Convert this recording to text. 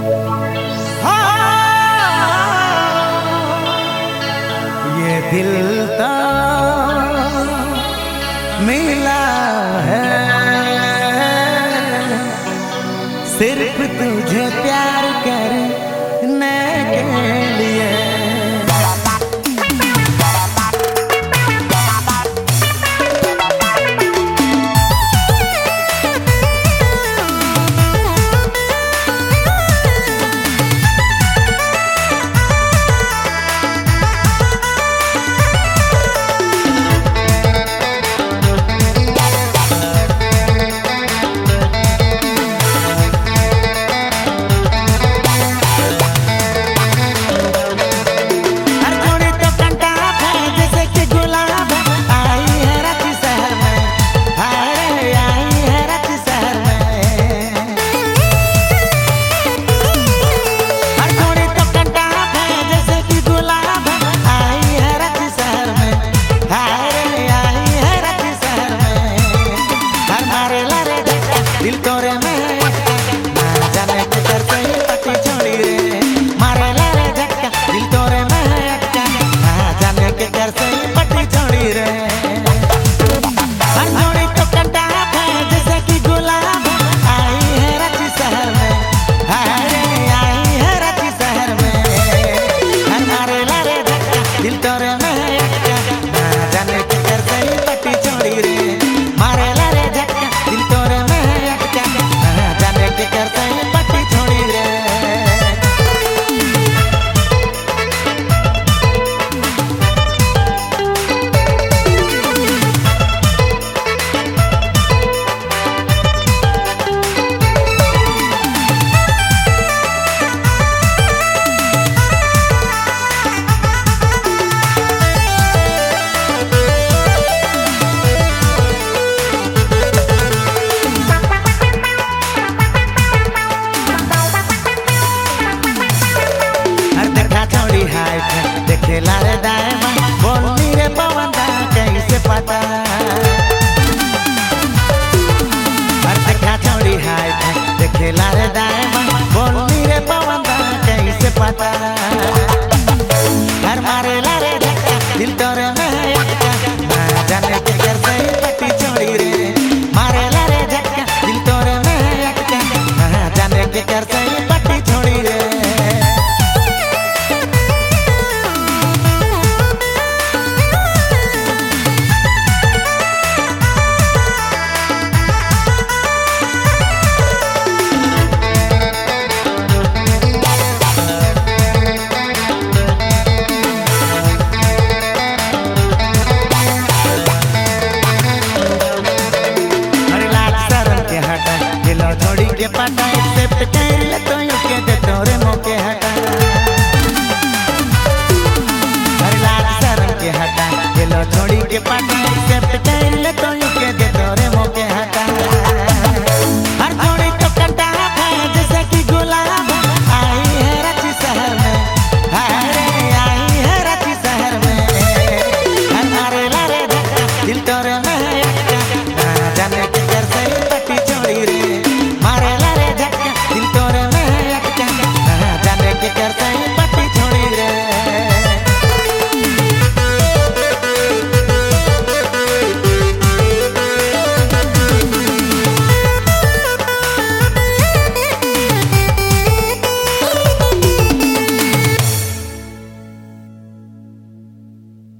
ये दिल तो मिला है सिर्फ तुझे प्यार करने के लिए। दिल तोरे में ना जाने किधर से पटी छोड़ी रे, मारे ला रे झटका दिल तोरे में अटका, ना जाने किधर से पटी छोड़ी रे। हंसोड़ी तो कंटा है जैसे कि गुलाब आई है रांची शहर में, हाय रे आई है रांची शहर में। मारे ला रे झटका दिल तोरे में अटका, ना जाने किधर से पटी छोड़ी रे, मारे ला रे झटका दिल तोरे में जाने के करते पट्टी छोड़ी रे। देखे ला रे दाएं बोलनी रे पवन दा कैसे पता